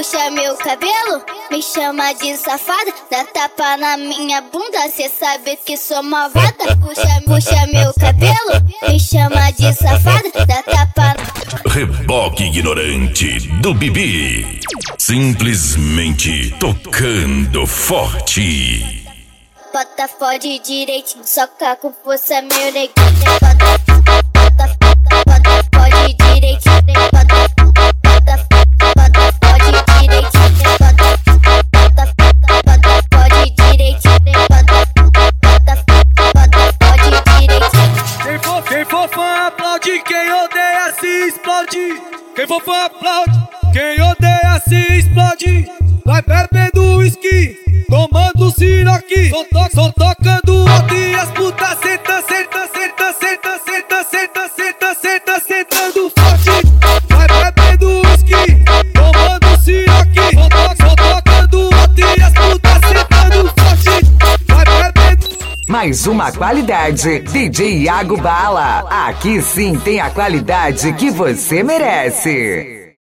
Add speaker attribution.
Speaker 1: puxa meu cabelo, me chama de safada, dá tapa na minha bunda, cê sabe que sou malvada. Puxa meu cabelo, me chama de safada, dá tapa.
Speaker 2: Reboque ignorante do Bibi, simplesmente tocando forte.
Speaker 1: Bota fode direitinho, soca com força meu neguinho. Bota fode direitinho, bota fode direitinho, bota fode direitinho, bota fode direitinho.
Speaker 3: Quem for fã aplaude, quem odeia se explode. Quem for fã aplaude, quem odeia se explode. Vai bebendo whisky, tomando siroque, só tocando alto e as putas senta, sentando forte. Vai bebendo whisky, tomando siroque, só tocando alto e as putas sentando forte. Vai bebendo.
Speaker 4: Mais uma qualidade, DJ Iago Bala. Aqui sim tem a qualidade que você merece.